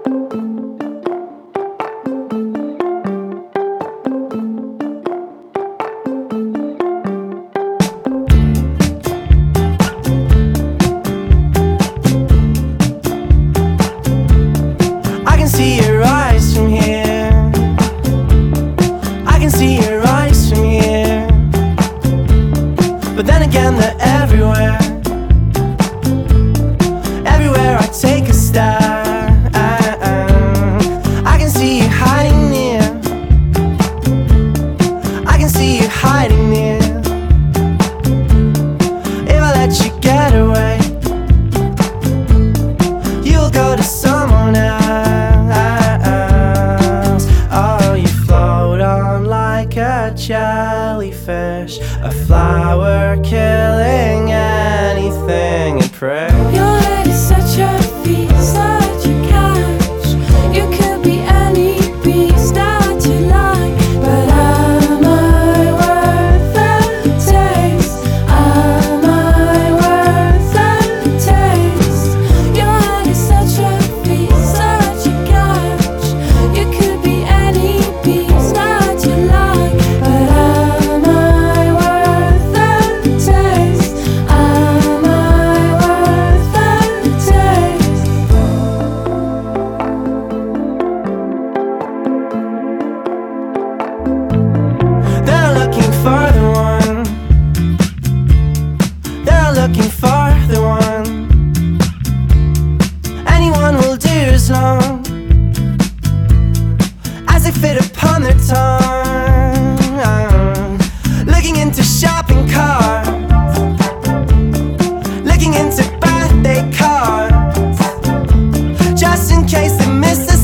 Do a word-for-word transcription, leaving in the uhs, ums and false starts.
I can see your eyes from here. I can see your eyes from here. But then again, they're everywhere. Everywhere I take a step, I can see you hiding near. I can see you hiding near. If I let you get away, you'll go to someone else. Oh, you float on like a jellyfish, a flower killing anything and pray. Your head is such a feast, such a catch. You could be any beast that you like, but am I worth the taste? Am I worth the taste? Your head is such a feast, such a catch. You could be any beast that you like, but am I worth the taste? Am I worth the taste? They're looking for the one. They're looking for the one. Anyone will do as long as they fit upon their tongue. Looking into shopping carts, looking into birthday cards, just in case they miss the